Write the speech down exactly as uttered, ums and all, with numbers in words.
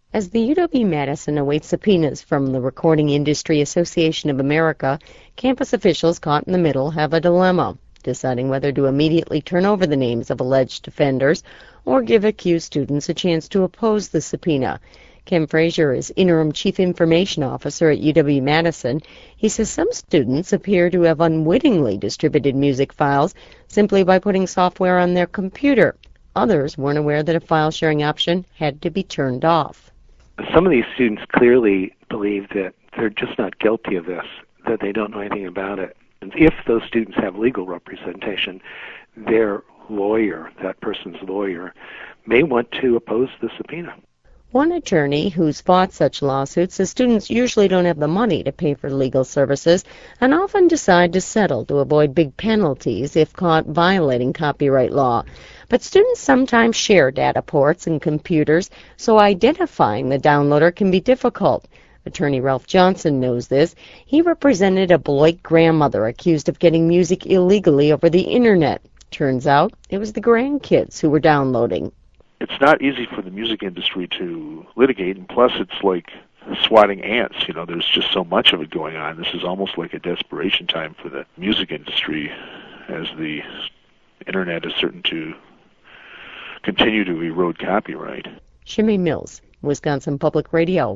As the U W-Madison awaits subpoenas from the Recording Industry Association of America, campus officials caught in the middle have a dilemma, deciding whether to immediately turn over the names of alleged offenders or give accused students a chance to oppose the subpoena. Ken Frazier is Interim Chief Information Officer at U W-Madison. He says some students appear to have unwittingly distributed music files simply by putting software on their computer. Others weren't aware that a file sharing option had to be turned off. Some of these students clearly believe that they're just not guilty of this, that they don't know anything about it. And if those students have legal representation, their lawyer, that person's lawyer, may want to oppose the subpoena. One attorney who's fought such lawsuits says students usually don't have the money to pay for legal services and often decide to settle to avoid big penalties if caught violating copyright law. But students sometimes share data ports and computers, so identifying the downloader can be difficult. Attorney Ralph Johnson knows this. He represented a Beloit grandmother accused of getting music illegally over the Internet. Turns out it was the grandkids who were downloading. It's not easy for the music industry to litigate, and plus it's like swatting ants. You know, there's just so much of it going on. This is almost like a desperation time for the music industry, as the Internet is certain to continue to erode copyright. Shimei Mills, Wisconsin Public Radio.